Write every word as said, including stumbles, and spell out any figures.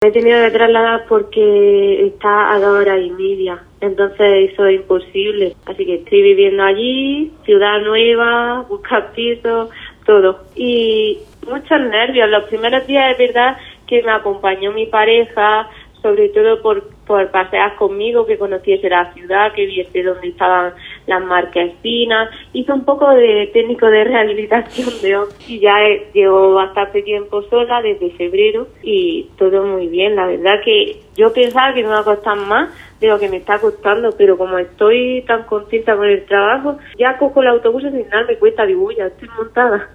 Me he tenido que trasladar porque está a dos horas y media, entonces eso es imposible. Así que estoy viviendo allí, ciudad nueva, buscar piso, todo. Y muchos nervios. Los primeros días es verdad que me acompañó mi pareja, sobre todo por, por pasear conmigo, que conociese la ciudad, que viese dónde estaban las marquesinas. Hizo un poco de técnico de rehabilitación de hombro y ya he, llevo bastante tiempo sola, desde febrero, y todo muy bien. La verdad que yo pensaba que me iba a costar más de lo que me está costando, pero como estoy tan contenta con el trabajo, ya cojo el autobús y sin darme cuenta, digo, uy, ya estoy montada.